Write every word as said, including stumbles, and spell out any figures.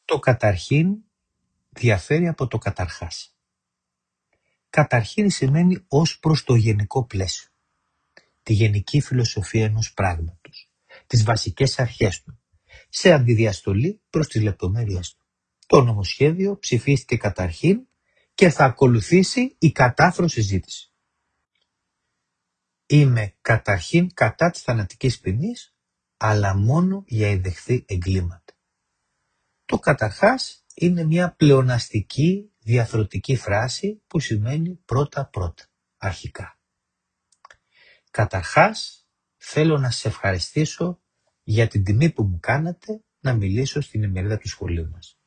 Το καταρχήν διαφέρει από το καταρχάς. Καταρχήν σημαίνει ως προς το γενικό πλαίσιο, τη γενική φιλοσοφία ενός πράγματος, τις βασικές αρχές του, σε αντιδιαστολή προς τις λεπτομέρειες του. Το νομοσχέδιο ψηφίστηκε καταρχήν και θα ακολουθήσει η κατάφρον συζήτηση. Είμαι καταρχήν κατά της θανατικής ποινής, αλλά μόνο για ειδεχθή εγκλήματα. Το καταρχάς είναι μια πλεοναστική διαθρωτική φράση που σημαίνει πρώτα-πρώτα, αρχικά. Καταρχάς, θέλω να σε ευχαριστήσω για την τιμή που μου κάνατε να μιλήσω στην ημερίδα του σχολείου μας.